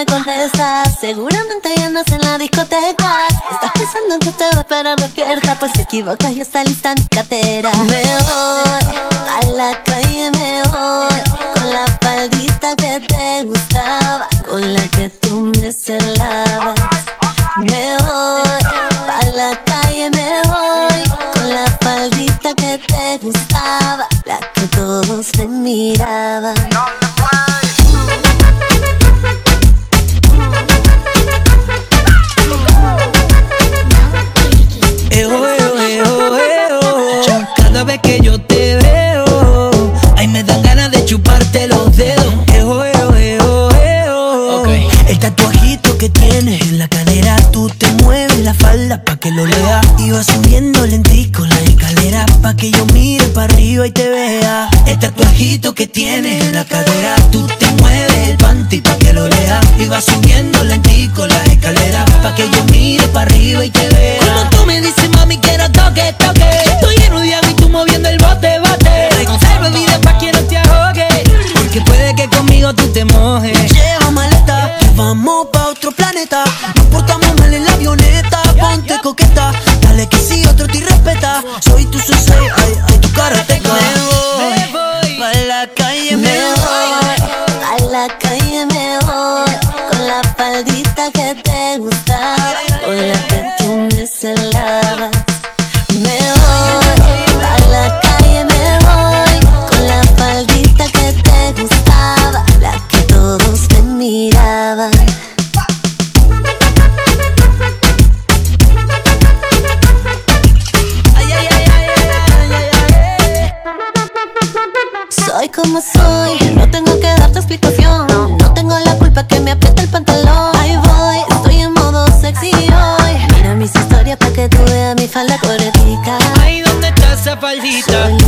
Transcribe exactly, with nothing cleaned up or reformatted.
me contestas. Seguramente ya andas en la discoteca. Estás pensando que te va a esperar despierta. Pues te equivocas y está lista mi cartera. Me voy a la calle, me voy con la faldita que te gustaba, con la que tú me celabas. Me voy a la calle, me voy con la faldita que te gustaba, la que todos te miraban. Eo, eo, eo, eo. Cada vez que yo te veo, ay, me dan ganas de chuparte los dedos. Eo, eo, eo, eo. Okay. El tatuajito que tienes en la cadera, tú te mueves la falda pa' que lo lea. Y vas subiendo lentico la escalera pa' que yo mire pa' arriba y te vea. El tatuajito que tienes en la cadera, tú te mueves el panty pa' que lo lea. Y vas subiendo lentico la escalera pa' que yo mire pa' arriba y te vea. Cuando tú me dices mami quiero toque, toque, estoy lleno de agua y tú moviendo el bote, bote. Traigo bebida pa' que no te ahogue, porque puede que conmigo tú te mojes. Lleva maleta, que vamos pa' otro planeta. Nos portamos mal en la avioneta. Ponte coqueta, dale que si otro te respeta. Soy tu sensei, ay, ay, tu karateca. Me voy, me voy pa' la calle, me, Me voy. voy a la calle, me voy con la faldita que te gustaba, con la que tú me celabas. Me voy a la calle, me voy con la faldita que te gustaba, la que todos te miraban. Ay, ay, ay, ay, ay, ay, ay, ay. Soy como soy, no tengo que darte explicación. No tengo la culpa que me aprieta el pantalón. Ahí voy, estoy en modo sexy hoy. Mira mis historias pa' que tú veas mi falda cortica. Ay, ¿dónde está esa faldita?